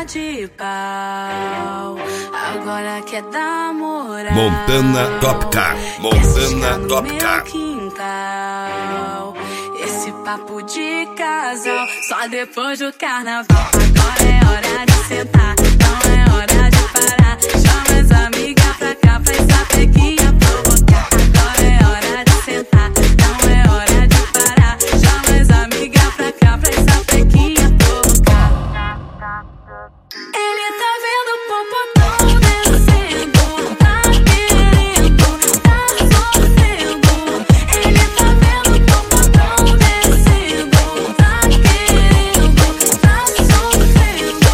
de pau, agora quer dar moral. Montana Top Car, Montana Top Car. Quintal, esse papo de casal, só depois do carnaval. Agora é hora de sentar, não é hora de parar. Chama as amigas pra cá, pra essa pequinha provocar. Agora é hora de sentar, não é hora de parar. Chama as amigas pra cá, pra essa pequinha provocar. Ele tá vendo o popotão descendo, tá querendo, tá sofrendo. Ele tá vendo o popotão descendo, tá querendo, tá sofrendo.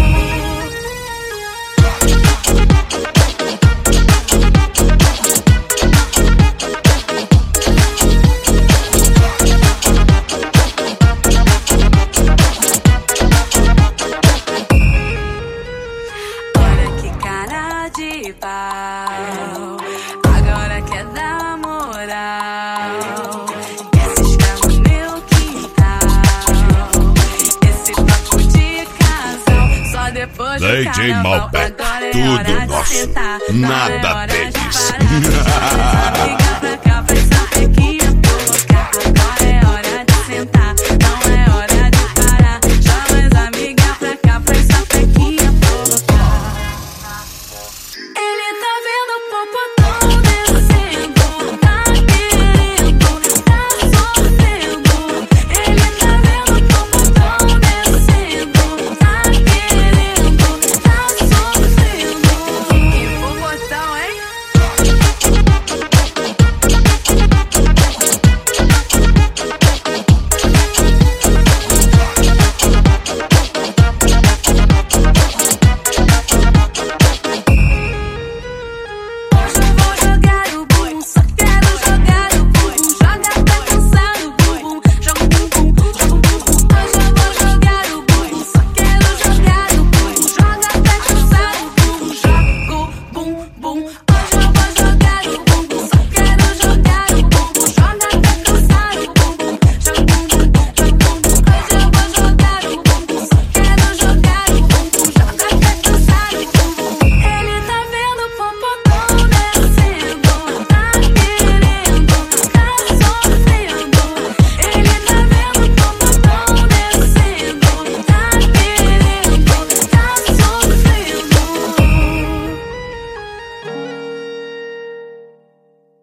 Olha que cara de pau, agora quer dar moral. Esse escravo no meu quintal, esse papo de casal, só depois do DJ carnaval. Malbec, Agora é tudo hora de nosso, sentar, nada não é hora de deles. parar. Chama as amigas